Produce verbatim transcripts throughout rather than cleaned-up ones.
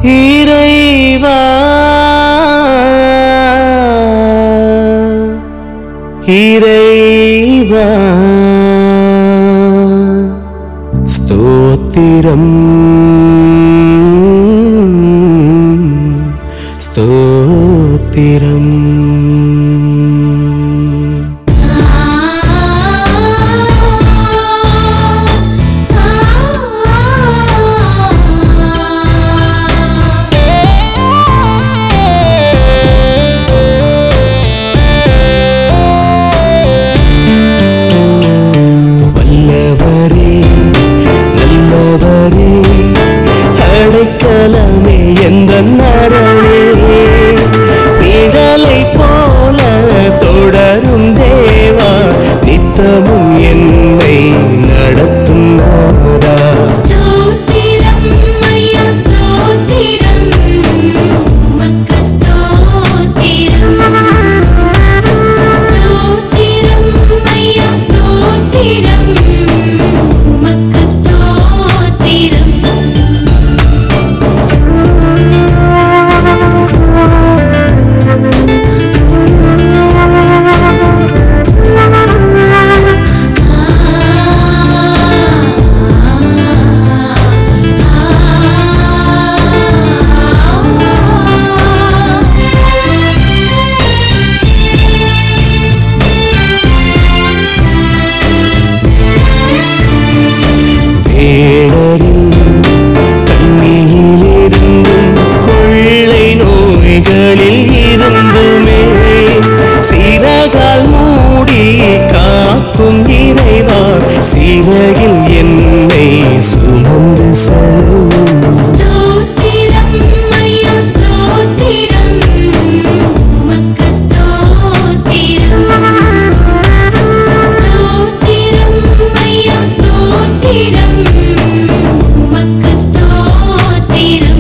இறைவா இறைவா ஸ்தோத்திரம் ஸ்தோத்திரம். அடைக்கலமே எந்தன் அரணே, நிழலை போல தொடரும் தேவா, நித்தமும் என்னை நடத்தும் நாதா. ஸ்தோத்திரம் ஐயா ஸ்தோத்திரம், உமக்கு ஸ்தோத்திரம். ஸ்தோத்திரம் ஐயா ஸ்தோத்திரம், உமக்கு ஸ்தோத்திரம். வேடரின் கண்ணியிலிருந்தும் கொள்ளை நோய்களில் இருந்துமே சிறகால் மூடி காக்கும் இறைவா, சிறகில் என்னை சுமந்து செல்லும். ஸ்தோத்திரம் ஐயா ஸ்தோத்திரம், உமக்கு ஸ்தோத்திரம். ஸ்தோத்திரம் ஐயா ஸ்தோத்திரம், உமக்கு ஸ்தோத்திரம்.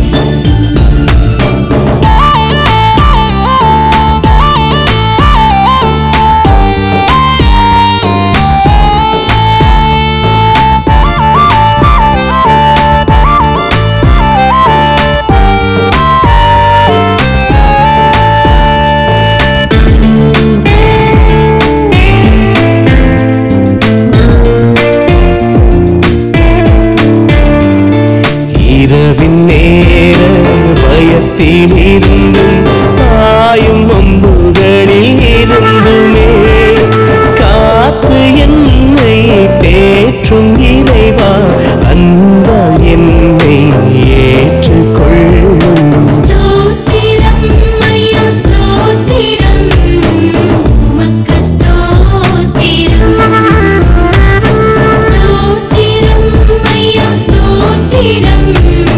இரவின் நேர பயத்தில் இருந்தும் தாயும் அம்புகளில் இருந்துமே காத்து என்னை தேற்றும் இறைவா, அன்பால் என்னை ஏற்றுக்கொள்ளும். ஸ்தோத்திரம் ஐயா ஸ்தோத்திரம், உமக்கு ஸ்தோத்திரம். ஸ்தோத்திரம் ஐயா ஸ்தோத்திரம்,